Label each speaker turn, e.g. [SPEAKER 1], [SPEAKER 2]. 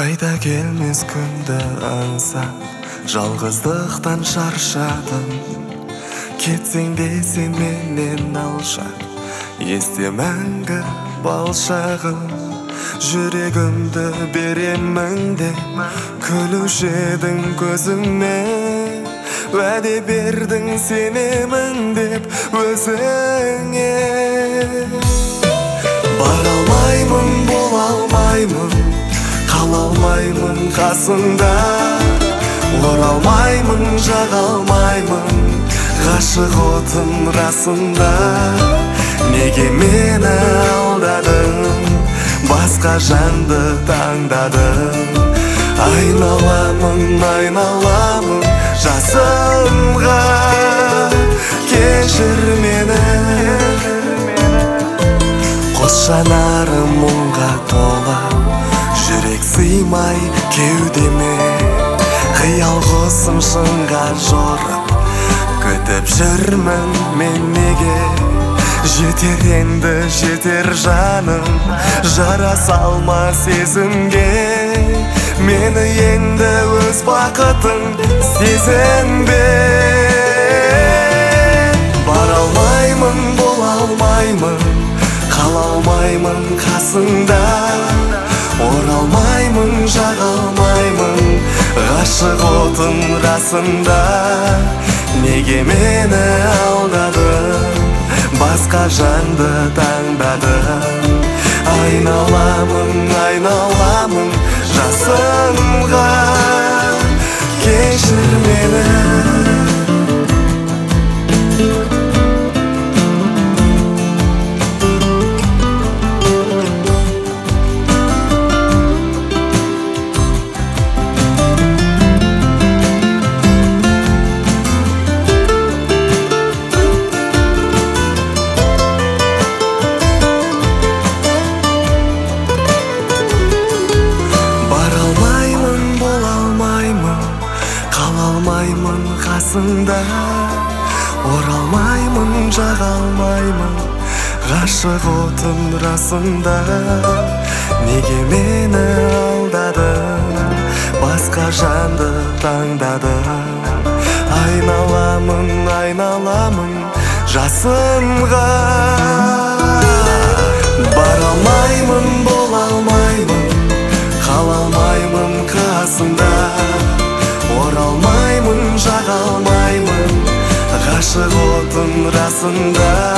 [SPEAKER 1] Қайта келмес күнді аңсап, жалғыздықтан шаршадым. Кетсең де сен менен алшақ, есте мәңгі балшағым. Жүрегімді беремін деп күлуші едің көзіме. Уәде бердің сенемін деп өзіңе. Бара алмаймын, бола алмаймын, қала алмаймын қасыңда. Оралмаймын, жаға алмаймын, ғашық отым расында. Неге мені алдадың, басқа жанды таңдадың. Айналамын, айналамын жасымға, кешір мені. Қос жанарым мұңға тола, жүрек сыймай кеудеме. Қиял құсым шыңға жорып, күтіп жүрмін мен неге. Жетер енді жетер жаным, жара салма сезімге. Мені енді өз бақытың сезінбе. Бара алмаймын, бола алмаймын, қала алмаймын қасыңда. Оралмаймын, жаға алмаймын, ғашық отым расында. Неге мені алдадың, басқа жанды таңдадың. Айналамын, айналамын жасымға, кешір мені. Оралмаймын қасыңда, оралмаймын, жаға алмаймын, ғашық отым расында. Неге мені алдадың, басқа жанды таңдадың. Айналамын, айналамын жасымға. Бара алмаймын, бола алмаймын, қала алмаймын қасыңда. Оралмаймын, жаға алмаймын, ғашық отым расында.